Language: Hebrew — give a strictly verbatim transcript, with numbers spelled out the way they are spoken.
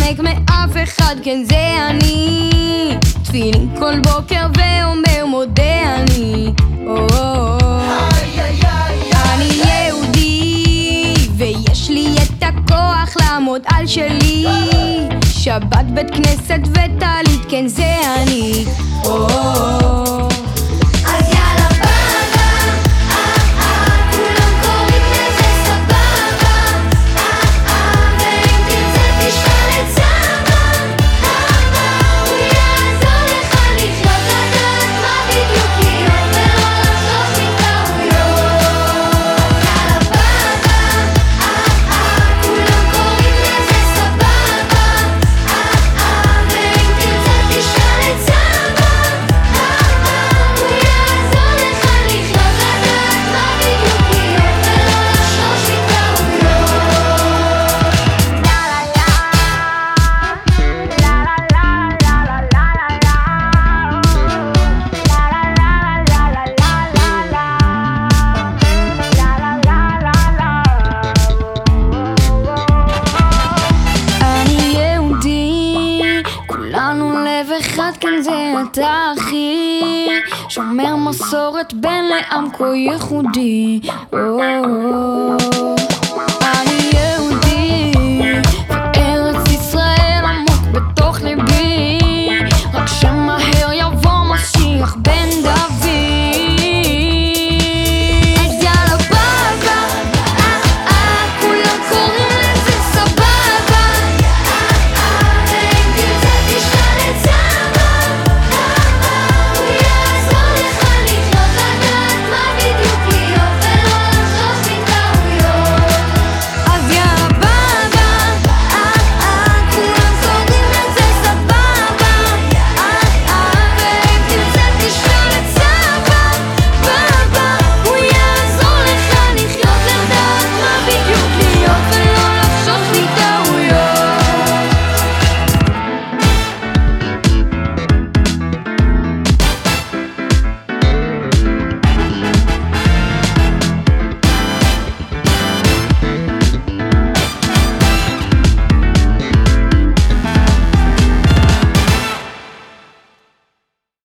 מתחמק מאף אחד, כן זה אני. תפילין כל בוקר ואומר מודה אני. אני יהודי ויש לי את הכוח לעמוד על שלי. שבת, בית כנסת וטלית, כן זה אני. אחד, כן זה אתה אחי, שומר מסורת בן לעם כה ייחודי.